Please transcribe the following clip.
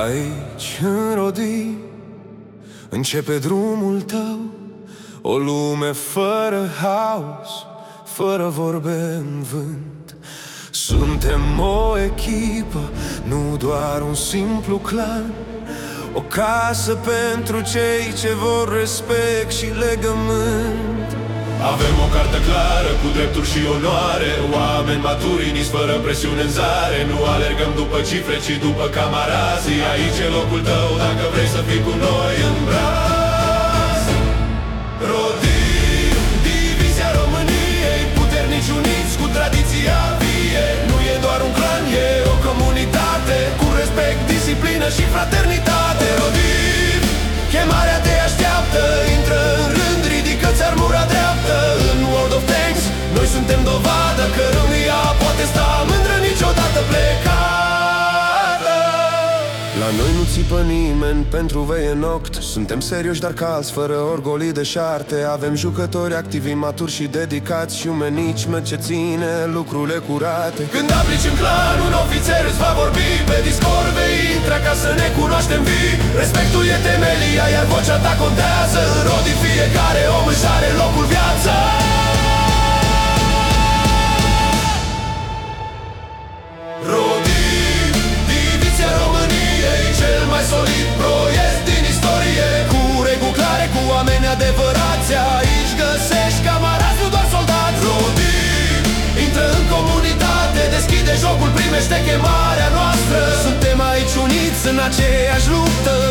Aici, în Rodii, începe drumul tău, o lume fără haos, fără vorbe în vânt. Suntem o echipă, nu doar un simplu clan, o casă pentru cei ce vor respect și legământ. Avem o carte clară cu drepturi și onoare, oameni maturi, nici fără presiune în zare. Nu alergăm după cifre, ci după camarazii. Aici e locul tău dacă vrei să fii cu noi în braț. Rodii, divizia României, puternici uniți cu tradiția vie. Nu e doar un clan, e o comunitate, cu respect, disciplină și fraternitate. Rodii, chemarea te așteaptă, intră în rând, ridică-ți armura dreaptă. În World of Tanks, noi suntem dovadă că România poate sta mândră, niciodată plecată. La noi nu țipă nimeni pentru veie noct, suntem serioși dar calți, fără orgolii de șarte. Avem jucători activi, maturi și dedicați, și umenici ce ține lucrurile curate. Când aplici în clan, un ofițer îți va vorbi, pe Discord vei intra ca să ne cunoaștem vii. Respectul e temelia, iar vocea ta contează. În Rodii fiecare om își are locul viață. Rodii, divizia României, cel mai solid proiect din istorie. Cu reguli clare, cu oameni adevărați, aici găsești camarazi, nu doar soldați. Rodii, intră în comunitate, deschide jocul, primește chemarea noastră. Suntem aici uniți în aceeași luptă,